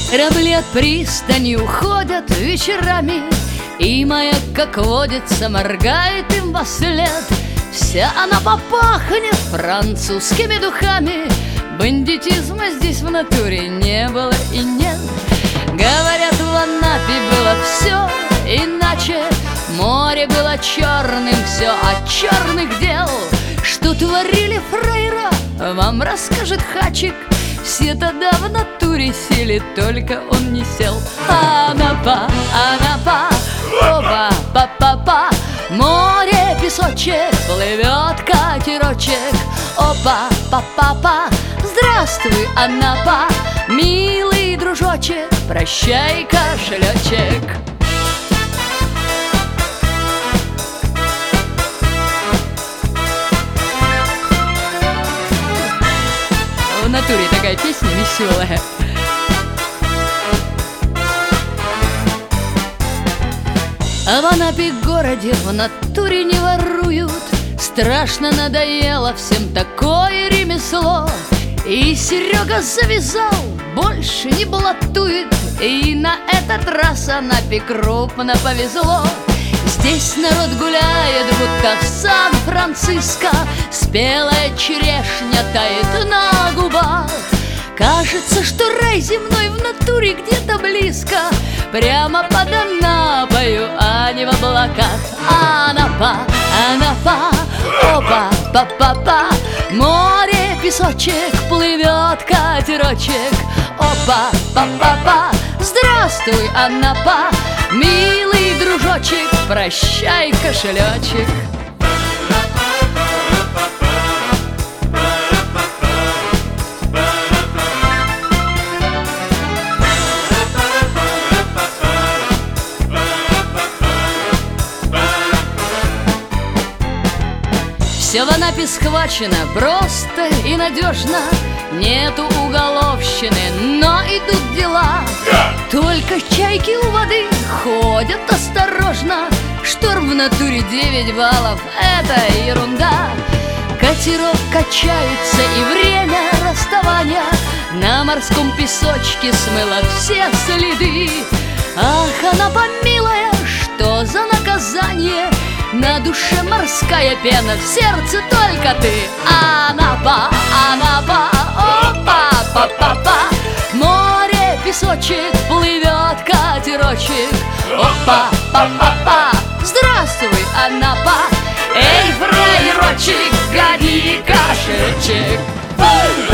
Корабли от пристани уходят вечерами, и маяк, как водится, моргает им вослед. Вся она попахнет французскими духами. Бандитизма здесь в натуре не было и нет. Говорят, в Анапе было все иначе. Море было черным, все от черных дел. Что творили фрейра, вам расскажет Хачик. Все тогда в натуре сели, только он не сел. Анапа, Анапа, опа, па-па-па. Море, песочек, плывет катерочек. Опа, па-па-па. Здравствуй, Анапа, милый дружочек, прощай, кошелечек. В натуре такая песня веселая. А в Анапе городе в натуре не воруют. Страшно надоело всем такое ремесло. И Серега завязал, больше не блатует. И на этот раз Анапе крупно повезло. Здесь народ гуляет, будто в Сан-Франциско. Спелая черешня тает на губах. Кажется, что рай земной в натуре где-то близко. Прямо под Анапою, а не в облаках. Анапа, Анапа, опа, па-па-па. Море, песочек, плывет катерочек. Опа, па-па-па. Здравствуй, Анапа, милый дружочек, прощай, кошелечек. Все в Анапе схвачено просто и надежно. Нету уголовщины, но идут дела. Только чайки у воды ходят осторожно. Шторм в натуре 9 баллов, это ерунда. Катерок качается, и время расставания на морском песочке смыло все следы. Ах, Анапа милая, что за наказание? На душе морская пена, в сердце только ты. Анапа, Анапа, опа, па-па-па. Море, песочек, плывет катерочек. Опа, па-па-па. Здравствуй, Анапа, эй, фраерочек, гони кошельчик.